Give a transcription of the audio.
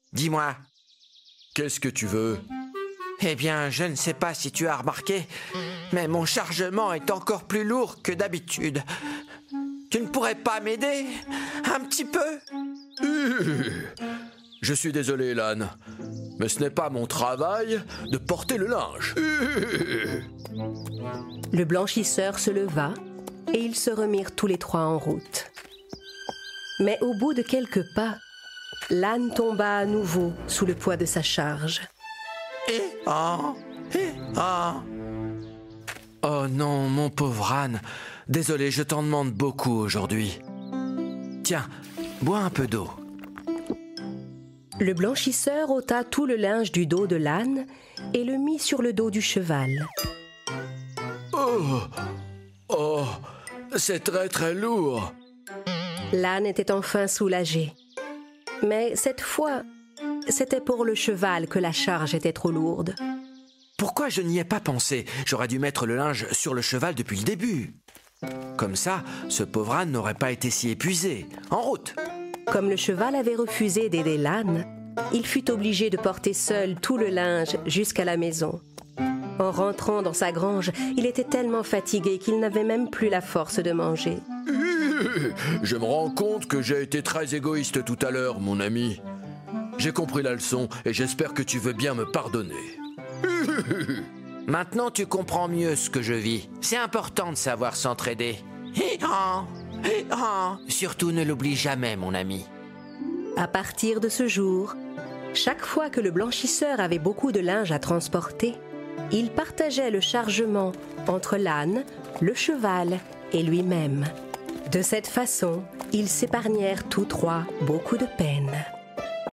Dis-moi. Qu'est-ce que tu veux? Eh bien, je ne sais pas si tu as remarqué, mais mon chargement est encore plus lourd que d'habitude. Tu ne pourrais pas m'aider un petit peu? Je suis désolé, Lan, mais ce n'est pas mon travail de porter le linge. Le blanchisseur se leva et ils se remirent tous les trois en route. Mais au bout de quelques pas, l'âne tomba à nouveau sous le poids de sa charge. Oh non, mon pauvre âne. Désolé, je t'en demande beaucoup aujourd'hui. Tiens, bois un peu d'eau. Le blanchisseur ôta tout le linge du dos de l'âne et le mit sur le dos du cheval. Oh, c'est très très lourd. L'âne était enfin soulagé. Mais cette fois, c'était pour le cheval que la charge était trop lourde. Pourquoi je n'y ai pas pensé? J'aurais dû mettre le linge sur le cheval depuis le début. Comme ça, ce pauvre âne n'aurait pas été si épuisé. En route! Comme le cheval avait refusé d'aider l'âne, il fut obligé de porter seul tout le linge jusqu'à la maison. En rentrant dans sa grange, il était tellement fatigué qu'il n'avait même plus la force de manger. Je me rends compte que j'ai été très égoïste tout à l'heure, mon ami. J'ai compris la leçon et j'espère que tu veux bien me pardonner. Maintenant, tu comprends mieux ce que je vis. C'est important de savoir s'entraider. Surtout ne l'oublie jamais, mon ami. À partir de ce jour, chaque fois que le blanchisseur avait beaucoup de linge à transporter, il partageait le chargement entre l'âne, le cheval et lui-même. De cette façon, ils s'épargnèrent tous trois beaucoup de peine.